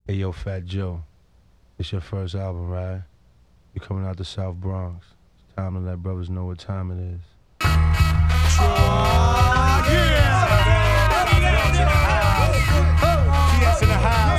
Hey, yo, Fat Joe, it's your first album, right? You coming out the South Bronx. It's time to let brothers know what time it is. TS in the house.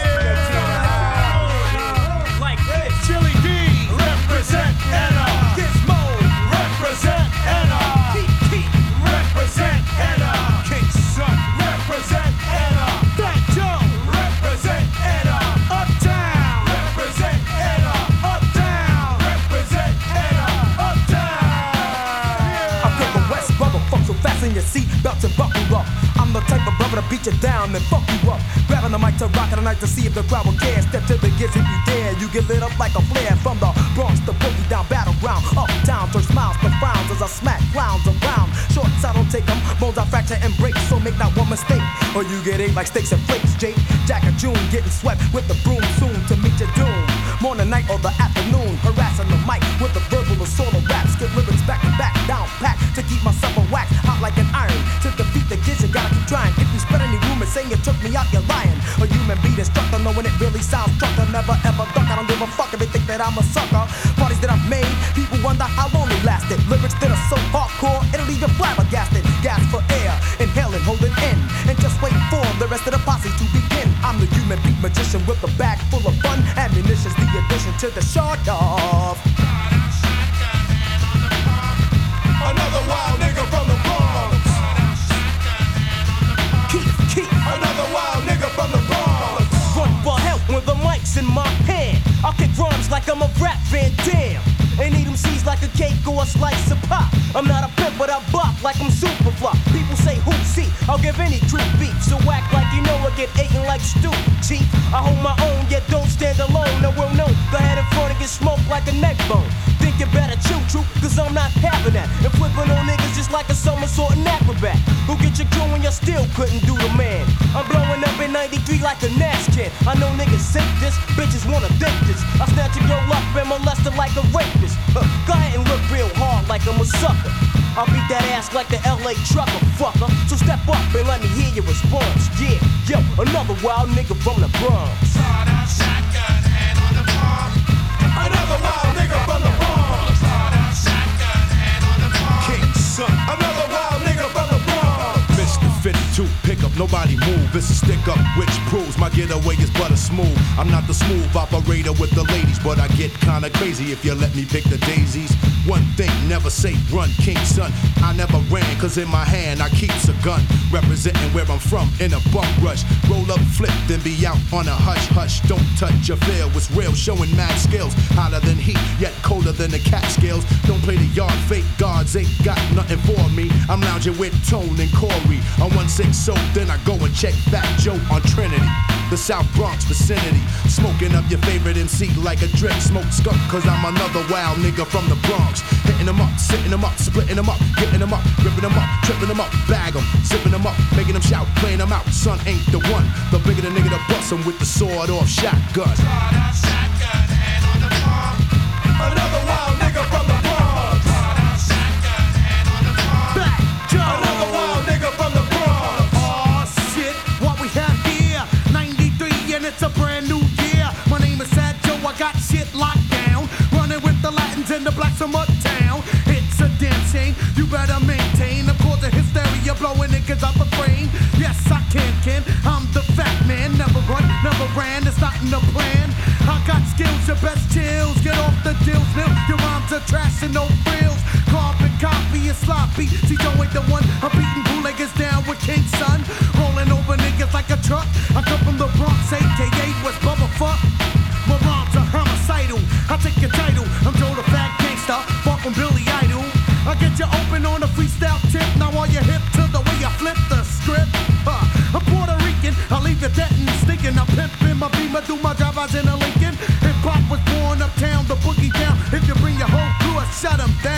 Like Chili D, represent Anna. Gizmo, represent Anna. Keep, represent Anna. King Son, represent Anna. Fat Joe, represent Anna. Uptown, represent Anna. Uptown, represent Anna. Uptown. I'm from the West, brother, fuck so fasten your seat belts and buckle up. I'm the type of brother to beat you down and fuck you up. Grabbing the mic to rock it tonight to see if the crowd will care. Step to the giz if you dare. You get lit up like a flare from the Bronx to Boogie down battleground. Uptown, turn smiles to frowns as I smack clowns around. Shorts, I don't take them. Bones I fracture and break, so make not one mistake. Or you get ate like steaks and flakes. Jake, Jack, or June getting swept with the broom soon to meet your doom. Morning, night, or the afternoon. Harassing the mic with the verbal assault of raps. Get lyrics back to back, down packed to keep myself a wax. Hot like an iron. To defeat the kids, you gotta keep trying. If you spread any rumors saying you took me out, you're lying. A human beat instructor, knowing it really sounds trucker. Never ever duck, I don't give a fuck if they think that I'm a sucker. Parties that I've made, people wonder how long they lasted. Lyrics that are so hardcore, it'll leave you flabbergasted. Gas for air, inhaling, holding in. And just wait for the rest of the posse to begin. I'm the human beat magician with a bag full of fun. Ammunition's the addition to the short of. Another wild nigga from the Bronx. Keep. Another wild nigga from the Bronx. Run for help when the mic's in my hand. I'll kick rhymes like I'm a rap Van Dam. And eat them seeds like a cake or a slice of pop. I'm not a pimp, but I bop like I'm super flop. People say who see, I'll give any truth beef. So act like you know I get eaten like stew, chief. I hold my own, yet don't stand alone. No will know, go ahead in front and get smoked like a neck bone. Think you better chew, cause I'm not having that. And flipping on niggas just like a somersault and acrobat. Who get your crew when you still couldn't do the man? I'm blowing up in 93 like a Nash can. I know niggas think this, bitches wanna think this. I snatch a girl up and molest her like a rapist. Go ahead and look real hard like I'm a sucker. I'll beat that ass like the LA trucker, fucker. So step up and let me hear your response. Yeah, yo, another wild nigga from the Bronx. Shotgun hand on the bomb. Another wild nigga from the Bronx. Shotgun hand on the bomb. King Son. Another wild nigga from the Bronx. Mr. 52, pick up, nobody move. It's a stick up, which proves my getaway is butter smooth. I'm not the smooth operator with the ladies, but I get kinda crazy if you let me pick the daisies. One thing, never say run, King Son. I never ran, cause in my hand I keeps a gun. Representing where I'm from in a bump rush. Roll up, flip, then be out on a hush, hush. Don't touch your feel, it's real, showing mad skills. Hotter than heat, yet colder than the Catskills. Don't play the yard, fake guards ain't got nothing for me. I'm lounging with Tone and Corey on 1-6, so then I go and check Fat Joe on Trinity. The South Bronx vicinity. Smoking up your favorite MC like a drip smoke skunk, cause I'm another wild nigga from the Bronx. Hitting them up, sitting them up, splitting them up, getting them up, ripping them up, tripping them up, bag them, zipping them up, making them shout, playing them out. Son ain't the one. The bigger the nigga to bust him with the sword off shotgun. Shotgun hand on the bomb. Another wild nigga from the Bronx. Shotgun hand on the bomb. Black Joe. Another wild nigga from the Bronx. Oh shit, what we have here, 93 and it's a brand new year. My name is Fat Joe, I got shit locked down. Running with the Latins and the blacks from uptown. It's a damn shame, you better maintain. Of course the hysteria blowing niggas out the frame. Yes, I can, I'm the fat man. Never run, never ran, it's not in the plan. I got skills, your best chills. Get off the deals, nil. Your rhymes are trash and no frills. Carbon copy is sloppy. See, Joe ain't the one. I'm beating bootleggers down with King Son. Rolling over niggas like a truck. I come from the Bronx, aka West Bubba Fuck. My rhymes are homicidal. I take your title. I'm Joe the Fat Gangsta, far from Billy Idol. I get you open on a freestyle tip. Now all you hip to the way I flip the script. I'm Puerto Rican. I leave you dead and stinking. I'm pimping my beamer, do my drive-bys in a Lincoln. Hip hop was born uptown, the boogie down. If you bring your whole crew, I shut 'em down.